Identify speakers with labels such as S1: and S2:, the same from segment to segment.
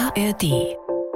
S1: ARD.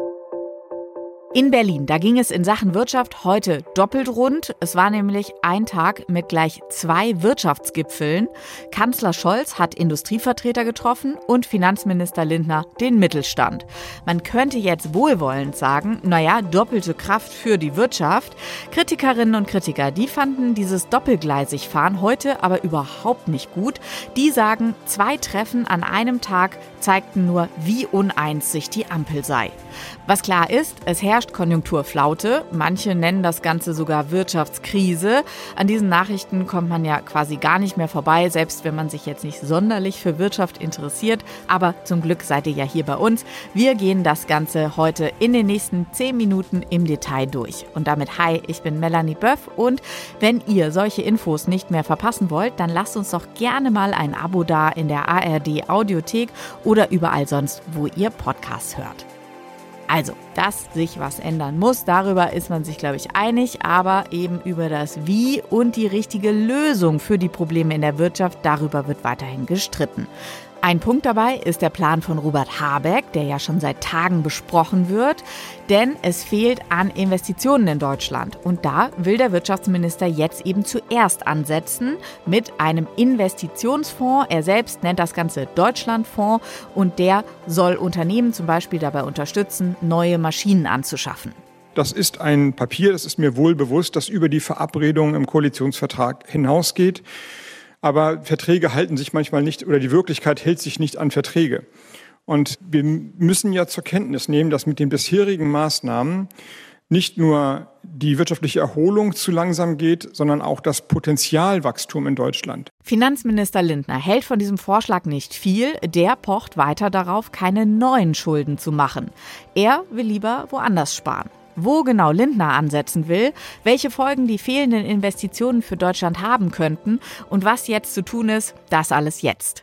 S2: In Berlin, da ging es in Sachen Wirtschaft heute doppelt rund. Es war nämlich ein Tag mit gleich 2 Wirtschaftsgipfeln. Kanzler Scholz hat Industrievertreter getroffen und Finanzminister Lindner den Mittelstand. Man könnte jetzt wohlwollend sagen, doppelte Kraft für die Wirtschaft. Kritikerinnen und Kritiker, die fanden dieses Doppelgleisigfahren heute aber überhaupt nicht gut. Die sagen, 2 Treffen an einem Tag zeigten nur, wie uneins sich die Ampel sei. Was klar ist, es herrscht Konjunkturflaute. Manche nennen das Ganze sogar Wirtschaftskrise. An diesen Nachrichten kommt man ja quasi gar nicht mehr vorbei, selbst wenn man sich jetzt nicht sonderlich für Wirtschaft interessiert. Aber zum Glück seid ihr ja hier bei uns. Wir gehen das Ganze heute in den nächsten 10 Minuten im Detail durch. Und damit hi, ich bin Melanie Böff und wenn ihr solche Infos nicht mehr verpassen wollt, dann lasst uns doch gerne mal ein Abo da in der ARD Audiothek oder überall sonst, wo ihr Podcasts hört. Also, dass sich was ändern muss, darüber ist man sich, glaube ich, einig, aber eben über das Wie und die richtige Lösung für die Probleme in der Wirtschaft, darüber wird weiterhin gestritten. Ein Punkt dabei ist der Plan von Robert Habeck, der ja schon seit Tagen besprochen wird, denn es fehlt an Investitionen in Deutschland. Und da will der Wirtschaftsminister jetzt eben zuerst ansetzen mit einem Investitionsfonds. Er selbst nennt das Ganze Deutschlandfonds und der soll Unternehmen zum Beispiel dabei unterstützen, neue Maschinen anzuschaffen.
S3: Das ist ein Papier, das ist mir wohl bewusst, das über die Verabredungen im Koalitionsvertrag hinausgeht. Aber Verträge halten sich manchmal nicht oder die Wirklichkeit hält sich nicht an Verträge. Und wir müssen ja zur Kenntnis nehmen, dass mit den bisherigen Maßnahmen nicht nur die wirtschaftliche Erholung zu langsam geht, sondern auch das Potenzialwachstum in Deutschland.
S2: Finanzminister Lindner hält von diesem Vorschlag nicht viel. Der pocht weiter darauf, keine neuen Schulden zu machen. Er will lieber woanders sparen. Wo genau Lindner ansetzen will, welche Folgen die fehlenden Investitionen für Deutschland haben könnten und was jetzt zu tun ist, das alles jetzt.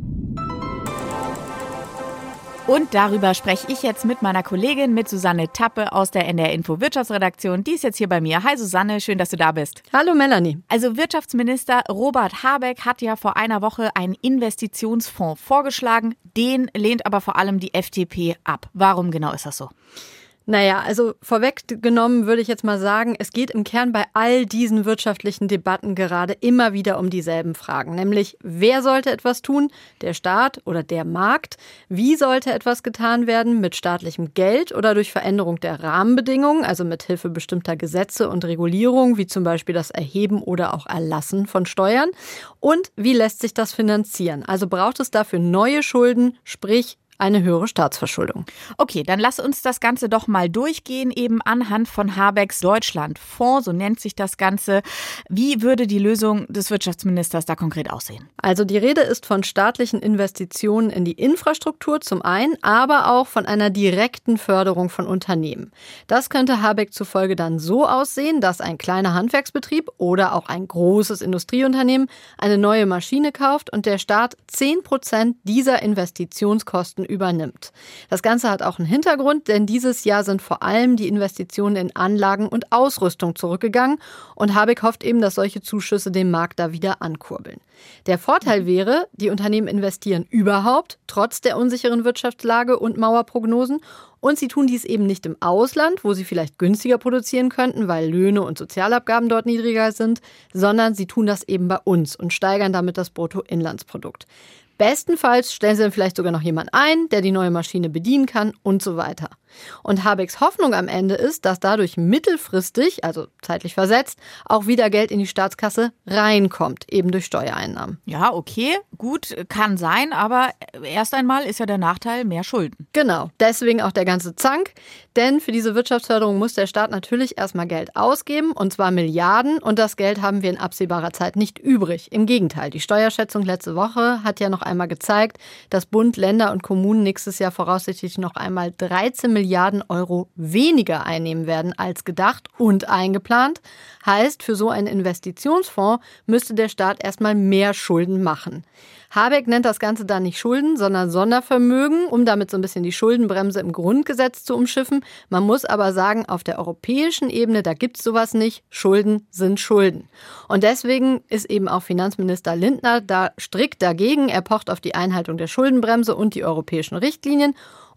S2: Und darüber spreche ich jetzt mit meiner Kollegin, mit Susanne Tappe aus der NDR Info Wirtschaftsredaktion. Die ist jetzt hier bei mir. Hi Susanne, schön, dass du da bist.
S4: Hallo Melanie.
S2: Also Wirtschaftsminister Robert Habeck hat ja vor einer Woche einen Investitionsfonds vorgeschlagen. Den lehnt aber vor allem die FDP ab. Warum genau ist das so?
S4: Naja, also vorweggenommen würde ich jetzt mal sagen, es geht im Kern bei all diesen wirtschaftlichen Debatten gerade immer wieder um dieselben Fragen. Nämlich, wer sollte etwas tun? Der Staat oder der Markt? Wie sollte etwas getan werden? Mit staatlichem Geld oder durch Veränderung der Rahmenbedingungen, also mit Hilfe bestimmter Gesetze und Regulierungen, wie zum Beispiel das Erheben oder auch Erlassen von Steuern? Und wie lässt sich das finanzieren? Also braucht es dafür neue Schulden, sprich eine höhere Staatsverschuldung.
S2: Okay, dann lass uns das Ganze doch mal durchgehen, eben anhand von Habecks Deutschlandfonds, so nennt sich das Ganze. Wie würde die Lösung des Wirtschaftsministers da konkret aussehen?
S4: Also die Rede ist von staatlichen Investitionen in die Infrastruktur zum einen, aber auch von einer direkten Förderung von Unternehmen. Das könnte Habeck zufolge dann so aussehen, dass ein kleiner Handwerksbetrieb oder auch ein großes Industrieunternehmen eine neue Maschine kauft und der Staat 10% dieser Investitionskosten übernimmt. Das Ganze hat auch einen Hintergrund, denn dieses Jahr sind vor allem die Investitionen in Anlagen und Ausrüstung zurückgegangen und Habeck hofft eben, dass solche Zuschüsse den Markt da wieder ankurbeln. Der Vorteil wäre, die Unternehmen investieren überhaupt, trotz der unsicheren Wirtschaftslage und Mauerprognosen. Und sie tun dies eben nicht im Ausland, wo sie vielleicht günstiger produzieren könnten, weil Löhne und Sozialabgaben dort niedriger sind, sondern sie tun das eben bei uns und steigern damit das Bruttoinlandsprodukt. Bestenfalls stellen sie dann vielleicht sogar noch jemanden ein, der die neue Maschine bedienen kann und so weiter. Und Habecks Hoffnung am Ende ist, dass dadurch mittelfristig, also zeitlich versetzt, auch wieder Geld in die Staatskasse reinkommt, eben durch Steuereinnahmen.
S2: Ja, okay, gut, kann sein, aber erst einmal ist ja der Nachteil mehr Schulden.
S4: Genau, deswegen auch der ganze Zank, denn für diese Wirtschaftsförderung muss der Staat natürlich erstmal Geld ausgeben, und zwar Milliarden, und das Geld haben wir in absehbarer Zeit nicht übrig. Im Gegenteil, die Steuerschätzung letzte Woche hat ja noch einmal gezeigt, dass Bund, Länder und Kommunen nächstes Jahr voraussichtlich noch einmal 13 Milliarden Euro weniger einnehmen werden als gedacht und eingeplant. Heißt, für so einen Investitionsfonds müsste der Staat erstmal mehr Schulden machen. Habeck nennt das Ganze dann nicht Schulden, sondern Sondervermögen, um damit so ein bisschen die Schuldenbremse im Grundgesetz zu umschiffen. Man muss aber sagen, auf der europäischen Ebene, da gibt es sowas nicht. Schulden sind Schulden. Und deswegen ist eben auch Finanzminister Lindner da strikt dagegen. Er pocht auf die Einhaltung der Schuldenbremse und die europäischen Richtlinien.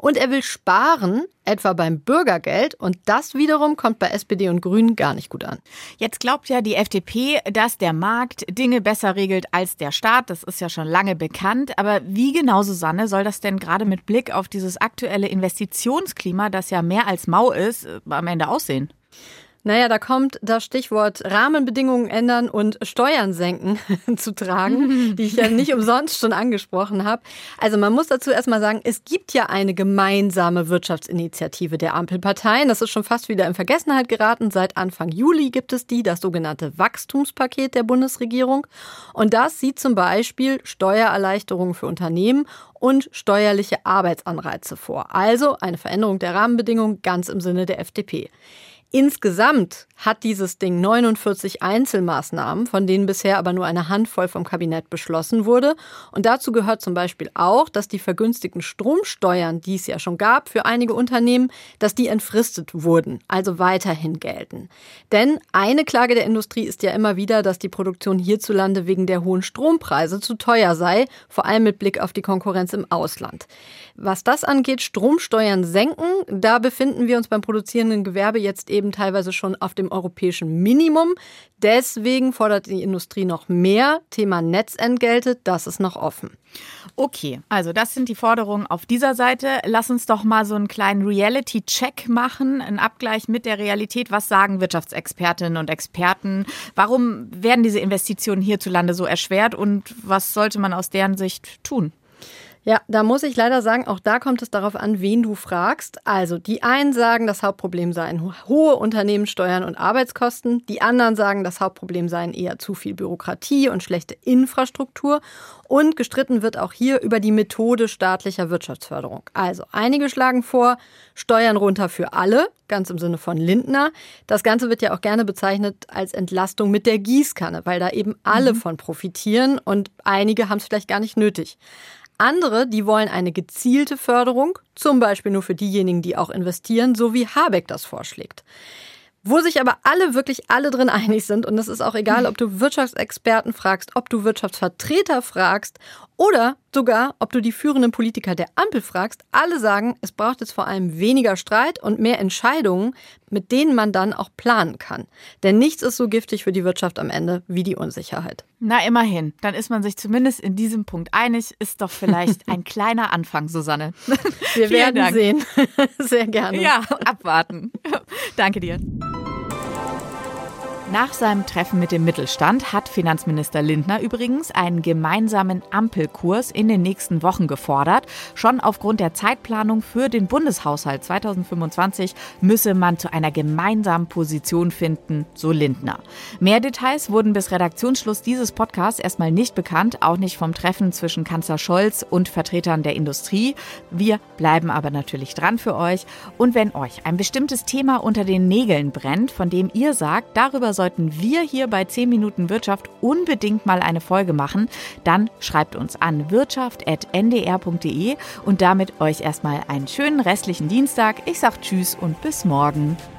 S4: Und er will sparen, etwa beim Bürgergeld. Und das wiederum kommt bei SPD und Grünen gar nicht gut an.
S2: Jetzt glaubt ja die FDP, dass der Markt Dinge besser regelt als der Staat. Das ist ja schon lange bekannt. Aber wie genau, Susanne, soll das denn gerade mit Blick auf dieses aktuelle Investitionsklima, das ja mehr als mau ist, am Ende aussehen?
S4: Naja, da kommt das Stichwort Rahmenbedingungen ändern und Steuern senken zu tragen, die ich ja nicht umsonst schon angesprochen habe. Also man muss dazu erstmal sagen, es gibt ja eine gemeinsame Wirtschaftsinitiative der Ampelparteien. Das ist schon fast wieder in Vergessenheit geraten. Seit Anfang Juli gibt es das sogenannte Wachstumspaket der Bundesregierung. Und das sieht zum Beispiel Steuererleichterungen für Unternehmen und steuerliche Arbeitsanreize vor. Also eine Veränderung der Rahmenbedingungen ganz im Sinne der FDP. Insgesamt hat dieses Ding 49 Einzelmaßnahmen, von denen bisher aber nur eine Handvoll vom Kabinett beschlossen wurde. Und dazu gehört zum Beispiel auch, dass die vergünstigten Stromsteuern, die es ja schon gab für einige Unternehmen, dass die entfristet wurden, also weiterhin gelten. Denn eine Klage der Industrie ist ja immer wieder, dass die Produktion hierzulande wegen der hohen Strompreise zu teuer sei, vor allem mit Blick auf die Konkurrenz im Ausland. Was das angeht, Stromsteuern senken, da befinden wir uns beim produzierenden Gewerbe jetzt eben teilweise schon auf dem europäischen Minimum. Deswegen fordert die Industrie noch mehr. Thema Netzentgelte, das ist noch offen.
S2: Okay, also das sind die Forderungen auf dieser Seite. Lass uns doch mal so einen kleinen Reality-Check machen, einen Abgleich mit der Realität. Was sagen Wirtschaftsexpertinnen und Experten? Warum werden diese Investitionen hierzulande so erschwert und was sollte man aus deren Sicht tun?
S4: Ja, da muss ich leider sagen, auch da kommt es darauf an, wen du fragst. Also die einen sagen, das Hauptproblem seien hohe Unternehmenssteuern und Arbeitskosten. Die anderen sagen, das Hauptproblem seien eher zu viel Bürokratie und schlechte Infrastruktur. Und gestritten wird auch hier über die Methode staatlicher Wirtschaftsförderung. Also einige schlagen vor, Steuern runter für alle, ganz im Sinne von Lindner. Das Ganze wird ja auch gerne bezeichnet als Entlastung mit der Gießkanne, weil da eben alle von profitieren und einige haben es vielleicht gar nicht nötig. Andere, die wollen eine gezielte Förderung, zum Beispiel nur für diejenigen, die auch investieren, so wie Habeck das vorschlägt. Wo sich aber wirklich alle drin einig sind, und es ist auch egal, ob du Wirtschaftsexperten fragst, ob du Wirtschaftsvertreter fragst oder sogar, ob du die führenden Politiker der Ampel fragst, alle sagen, es braucht jetzt vor allem weniger Streit und mehr Entscheidungen, mit denen man dann auch planen kann. Denn nichts ist so giftig für die Wirtschaft am Ende wie die Unsicherheit.
S2: Na, immerhin. Dann ist man sich zumindest in diesem Punkt einig. Ist doch vielleicht ein kleiner Anfang, Susanne.
S4: Wir werden sehen. Sehr gerne.
S2: Ja, abwarten. Danke dir. Nach seinem Treffen mit dem Mittelstand hat Finanzminister Lindner übrigens einen gemeinsamen Ampelkurs in den nächsten Wochen gefordert. Schon aufgrund der Zeitplanung für den Bundeshaushalt 2025 müsse man zu einer gemeinsamen Position finden, so Lindner. Mehr Details wurden bis Redaktionsschluss dieses Podcasts erstmal nicht bekannt, auch nicht vom Treffen zwischen Kanzler Scholz und Vertretern der Industrie. Wir bleiben aber natürlich dran für euch. Und wenn euch ein bestimmtes Thema unter den Nägeln brennt, von dem ihr sagt, darüber sollten wir hier bei 10 Minuten Wirtschaft unbedingt mal eine Folge machen, dann schreibt uns an wirtschaft@ndr.de und damit euch erstmal einen schönen restlichen Dienstag. Ich sag Tschüss und bis morgen.